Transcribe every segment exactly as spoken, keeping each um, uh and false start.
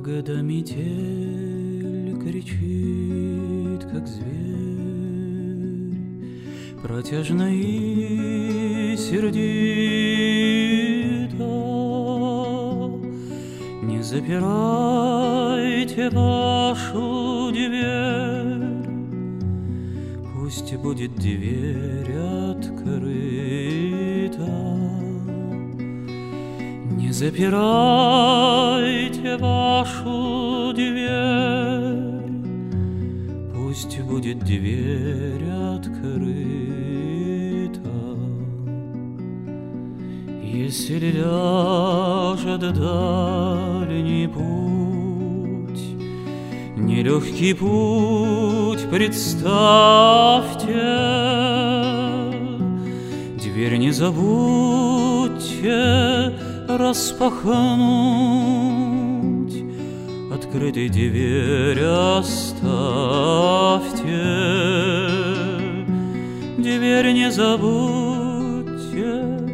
Когда метель кричит, как зверь, протяжно и сердито, не запирайте вашу дверь, пусть будет дверь открыта. Не запирайте вашу дверь, пусть будет дверь открыта. Если ляжет дальний путь, нелегкий путь, представьте, дверь не забудьте распахнуть, открытой дверь оставьте. Дверь не забудьте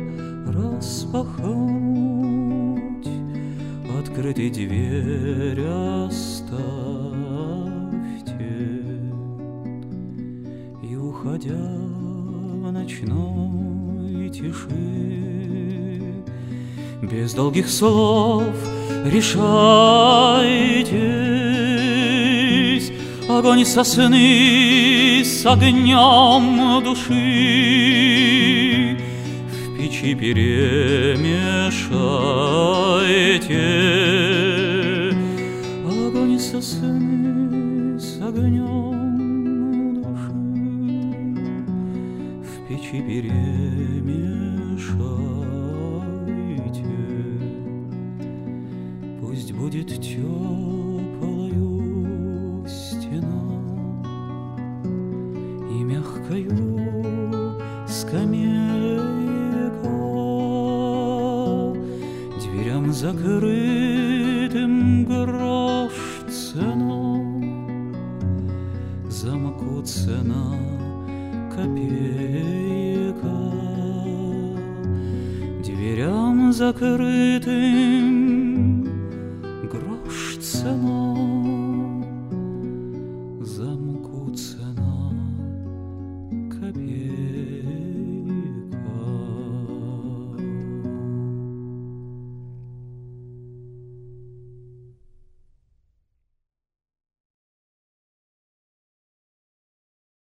распахнуть, открытой дверь оставьте. И уходя в ночной тиши, без долгих слов решайтесь, огонь сосны с огнем души в печи перемешайте. Огонь сосны с огнем души в печи перемешайте. Пусть будет теплою стена и мягкою скамейка, дверям закрытым грош цена, замку цена копейка. Дверям закрытым грош цена, замку цена копейка.